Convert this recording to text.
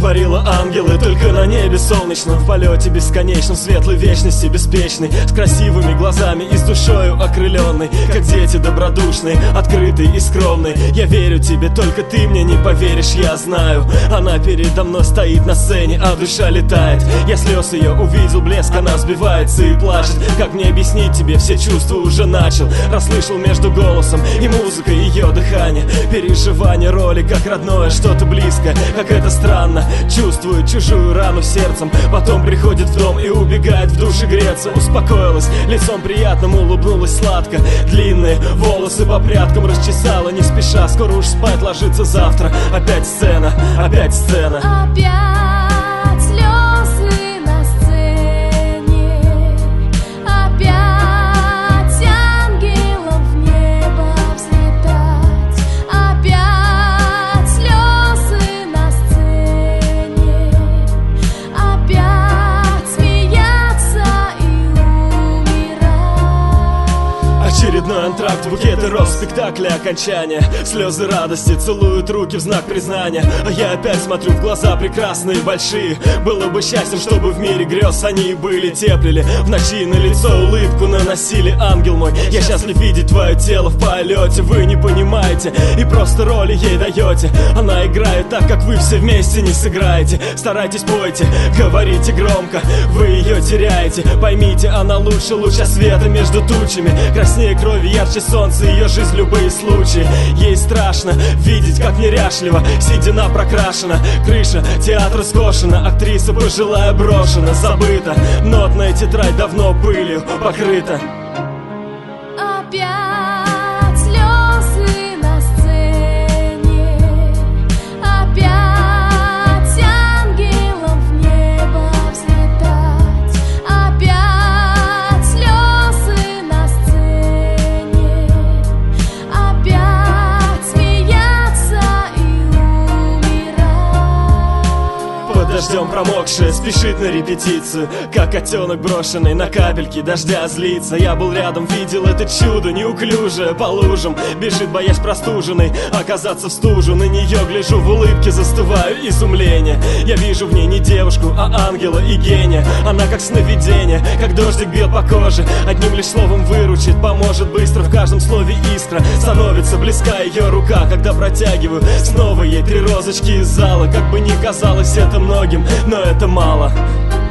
сотворила ангелы только на небе солнечном, в полете бесконечном, светлой вечности беспечной, с красивыми глазами и с душою окрыленной, как дети добродушные, открытые и скромные. Я верю тебе, только ты мне не поверишь, я знаю. Она передо мной стоит на сцене, а душа летает. Я слез ее увидел, блеск, она сбивается и плачет. Как мне объяснить тебе, все чувства уже начал. Расслышал между голосом и музыкой ее дыхание, переживание роли, как родное, что-то близкое. Как это странно, чувствует чужую рану сердцем, потом приходит в дом и убегает в душе греться. Успокоилась, лицом приятным улыбнулась сладко, длинные волосы по прядкам расчесала не спеша. Скоро уж спать ложится завтра. Опять сцена, опять сцена. Опять слезы на сцене, опять ангелом в небо взлетать, опять слезы на сцене, опять смеяться и умирать. Очередной антракт, букеты роз, спектакля окончания. Слезы радости целуют руки в знак признания. А я опять смотрю в глаза прекрасные, большие. Было бы счастьем, чтобы в мире грез они и были, теплили. В ночи на лицо улыбку наносили, ангел мой. Я счастлив видеть твое тело в полете. Вы не понимаете и просто роли ей даете. Она играет так, как вы все вместе не сыграете. Старайтесь, пойте, говорите громко, вы ее теряете. Поймите, она лучше луча света между тучами. Краснее крови, ярче солнца, ее жизнь в любые случаи. Ей страшно видеть, как неряшливо седина прокрашена, крыша театра скошена, актриса пожилая брошена, забыта, нотная тетрадь давно пылью покрыта. Опять слезы на сцене, опять ангелом в небо взлетать, опять слезы на сцене, опять смеяться и умирать. Под дождем промокшая спешит на репетицию, как котенок брошенный на капельки дождя злится. Я был рядом, видел это чудо неуклюжее по лужам, бежит, боясь простуженной оказаться в стужу. На нее гляжу, в улыбке застываю, изумление. Я вижу в ней не девушку, а ангела и гения. Она как сновидение, как дождик бьет по коже, одним лишь словом выручит, поможет быстро. В каждом слове искра становится близка ее рука, когда протягиваю снова ей 3 розочки из зала. Как бы ни казалось это многим, но это мало.